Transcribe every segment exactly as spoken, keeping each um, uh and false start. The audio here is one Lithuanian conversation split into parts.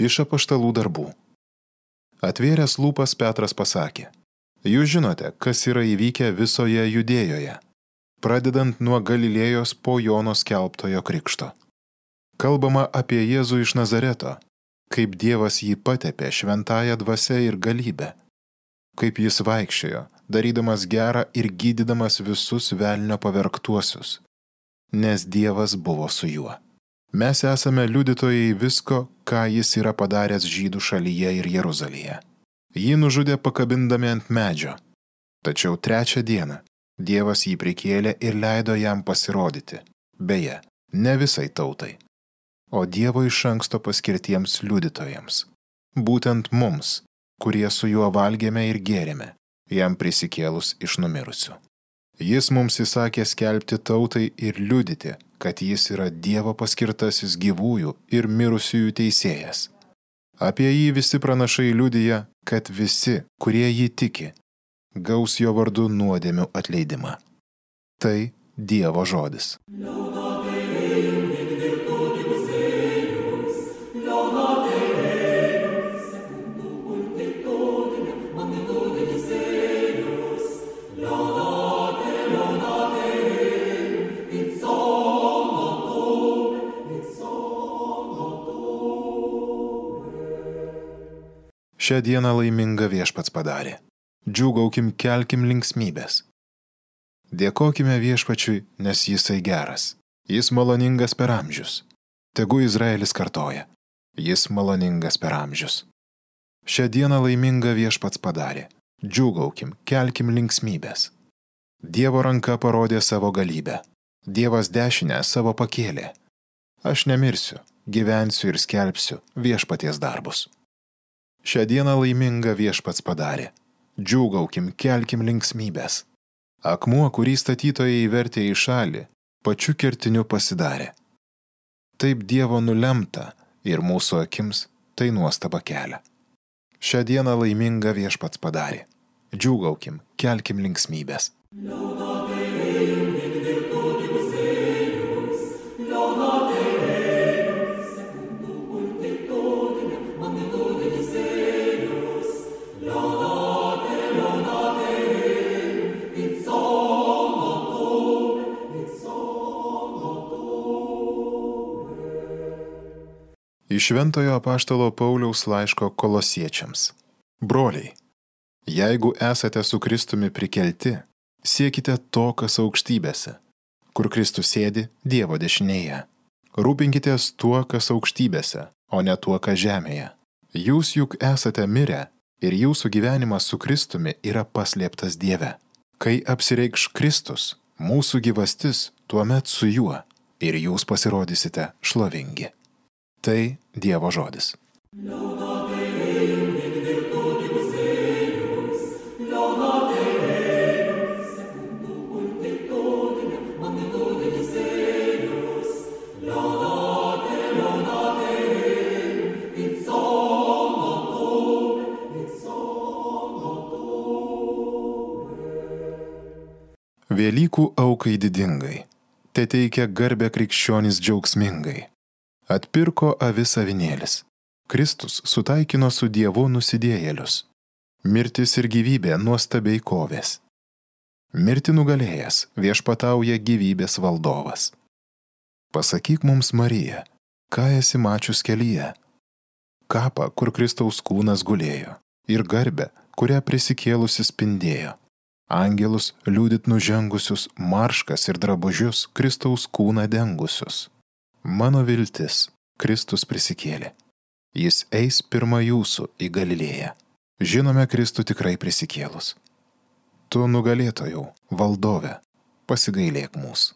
Iš apaštalų darbų. Atvėręs lūpas Petras pasakė: Jūs žinote, kas yra įvykę visoje Judėjoje, pradedant nuo Galilėjos po Jono skelbtojo krikšto. Kalbama apie Jėzų iš Nazareto, kaip Dievas jį patepė šventąja dvasia ir galybę, kaip jis vaikščiojo, darydamas gerą ir gydydamas visus velnio pavergtuosius, nes Dievas buvo su juo. Mes esame liudytojai visko, ką jis yra padaręs Žydų šalyje ir Jeruzalėje. Jį nužudė pakabindami ant medžio, tačiau trečią dieną Dievas jį prikėlė ir leido jam pasirodyti, beje, ne visai tautai, o Dievo iš anksto paskirtiems liudytojams, būtent mums, kurie su juo valgėme ir gėrėme, jam prisikėlus iš numirusių. Jis mums įsakė skelbti tautai ir liudyti, kad jis yra Dievo paskirtasis gyvųjų ir mirusiųjų teisėjas. Apie jį visi pranašai liudija, kad visi, kurie jį tiki, gaus jo vardu nuodėmių atleidimą. Tai Dievo žodis. Šią dieną laimingą Viešpats padarė. Džiūgaukim, kelkim linksmybės. Dėkokime Viešpačiui, nes jisai geras. Jis maloningas per amžius. Tegu Izraelis kartoja. Jis maloningas per amžius. Šią dieną laimingą Viešpats padarė. Džiūgaukim, kelkim linksmybės. Dievo ranka parodė savo galybę. Dievas dešinę savo pakėlė. Aš nemirsiu, gyvensiu ir skelbsiu Viešpaties darbus. Šią dieną laimingą Viešpats padarė. Džiūgaukim, kelkim linksmybės. Akmuo, kurį statytojai įvertė į šalį, pačiu kertiniu pasidarė. Taip Dievo nulemta ir mūsų akims tai nuostaba kelia. Šią dieną laimingą Viešpats padarė. Džiūgaukim, kelkim linksmybės. Iš Šventojo apaštalo Pauliaus laiško Kolosiečiams. Broliai, jeigu esate su Kristumi prikelti, siekite to, kas aukštybėse, kur Kristus sėdi Dievo dešinėje. Rūpinkitės tuo, kas aukštybėse, o ne tuo, kas žemėje. Jūs juk esate mirę ir jūsų gyvenimas su Kristumi yra paslėptas Dieve. Kai apsireikš Kristus, mūsų gyvastis, tuomet su juo ir jūs pasirodysite šlovingi. Tai Dievo žodis. Velykų aukai didingai, te teikia garbę krikščionys džiaugsmingai. Atpirko avis avinėlis. Kristus sutaikino su Dievu nusidėjėlius. Mirtis ir gyvybė nuostabiai kovės. Mirtį nugalėjęs viešpatauja gyvybės valdovas. Pasakyk mums, Marija, ką esi mačius kelyje? Kapą, kur Kristaus kūnas gulėjo, ir garbę, kurią prisikėlusi spindėjo. Angelus liudyt nužengusius, marškas ir drabužius Kristaus kūną dengusius. Mano viltis, Kristus prisikėlė. Jis eis pirma jūsų į Galilėją. Žinome Kristų tikrai prisikėlus. Tu nugalėtojau, valdove, pasigailėk mūsų.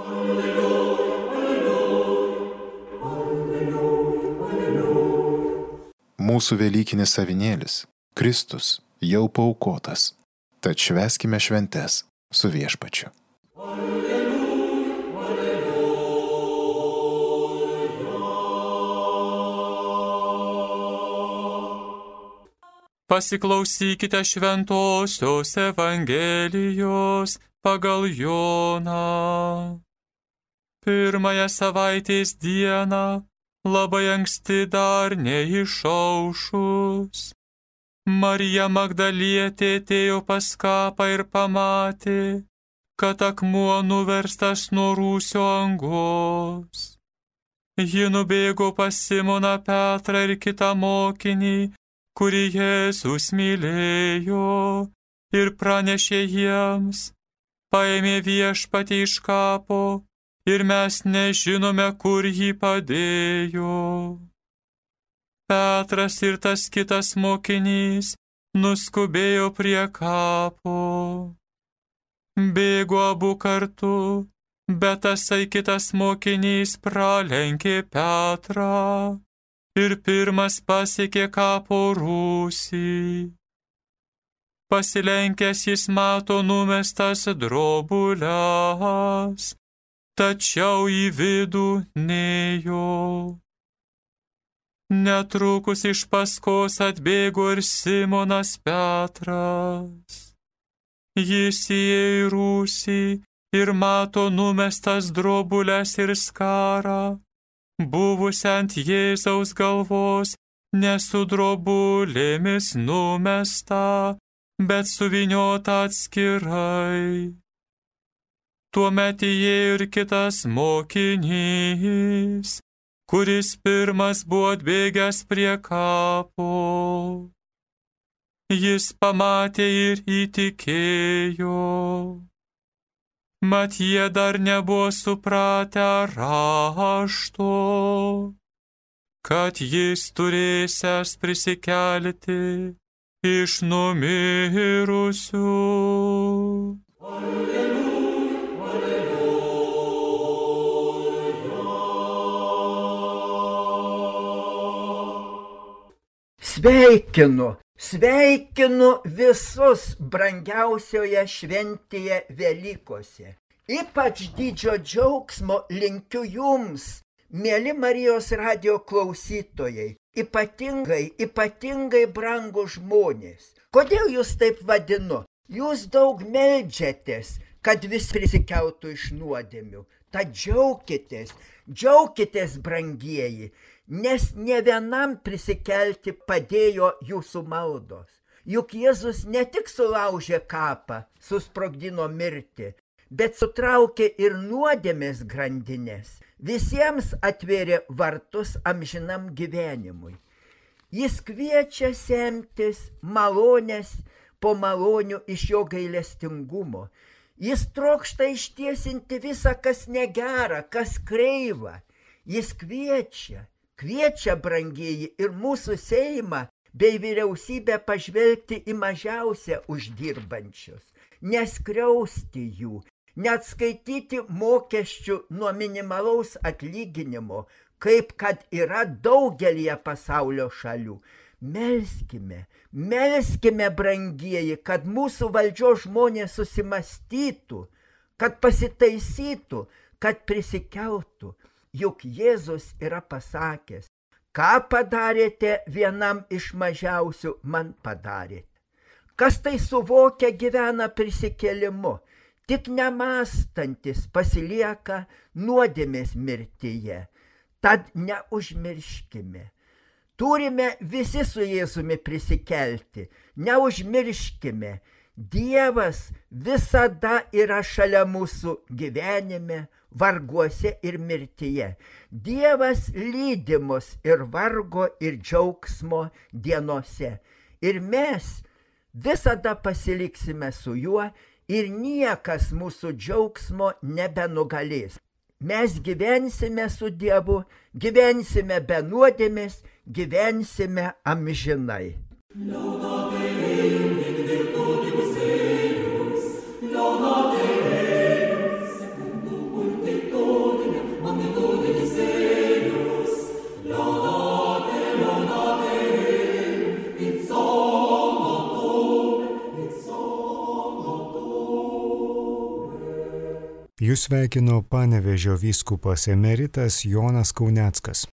Mūsų velykinis avinėlis, Kristus, jau paaukotas. Tad švęskime šventes su Viešpačiu. Pasiklausykite šventosios Evangelijos pagal Joną. Pirmąją savaitės dieną labai anksti dar neišaušus. Marija Magdalietė atėjo pas kapą ir pamatė, kad akmuo nuverstas nuo rūsio angos. Ji nubėgo pas Simoną Petrą ir kitą mokinį, kurį Jėzus mylėjo, ir pranešė jiems: paėmė Viešpatį iš kapo ir mes nežinome, kur jį padėjo. Petras ir tas kitas mokinys nuskubėjo prie kapo. Bėgo abu kartu, bet tasai kitas mokinys pralenkė Petrą ir pirmas pasiekė kapo rūsį. Pasilenkęs jis mato numestas drobules, tačiau į vidų nėjo. Netrukus iš paskos atbėgo ir Simonas Petras. Jis įėjo į rūsį ir mato numestas drobules ir skarą, buvusią ant Jėzaus galvos, ne su drobulėmis numesta, bet suvyniota atskirai. Tuomet įėjo ir kitas mokinys, kuris pirmas buvo atbėgęs prie kapo. Jis pamatė ir įtikėjo. Mat jie dar nebuvo supratę rašto, kad jis turėsiąs prisikelti iš numirusių. Sveikinu, sveikinu visus brangiausioje šventėje Velykose. Ypač didžio džiaugsmo linkiu jums, mieli Marijos radijo klausytojai, ypatingai, ypatingai brangų žmonės. Kodėl jūs taip vadinu? Jūs daug meldžiatės, kad vis prisikeltų iš nuodėmių. Tad džiaukitės, džiaukitės, brangieji, nes ne vienam prisikelti padėjo jūsų maldos. Juk Jėzus ne tik sulaužė kapą, susprogdino mirtį, bet sutraukė ir nuodėmės grandinės. Visiems atvėrė vartus amžinam gyvenimui. Jis kviečia semtis malonės po malonių iš jo gailestingumo. Jis trokšta ištiesinti visą, kas negera, kas kreiva. Jis kviečia, kviečia, brangieji, ir mūsų Seimą bei vyriausybę pažvelgti į mažiausią uždirbančius, neskriausti jų, neatskaityti mokesčių nuo minimalaus atlyginimo, kaip kad yra daugelyje pasaulio šalių. Melskime, melskime, brangieji, kad mūsų valdžios žmonės susimastytų, kad pasitaisytų, kad prisikeltų. Juk Jėzus yra pasakęs: ką padarėte vienam iš mažiausių, man padarėte. Kas tai suvokia, gyvena prisikėlimu, tik nemąstantis pasilieka nuodėmės mirtyje. Tad neužmirškime. Turime visi su Jėzumi prisikelti. Neužmirškime. Dievas visada yra šalia mūsų gyvenime, varguose ir mirtyje. Dievas lydi mus ir vargo, ir džiaugsmo dienose. Ir mes visada pasiliksime su juo ir niekas mūsų džiaugsmo nebenugalės. Mes gyvensime su Dievu, gyvensime be nuodėmės, gyvensime amžinai. Jūs sveikino Panevėžio vyskupas emeritas Jonas Kauneckas.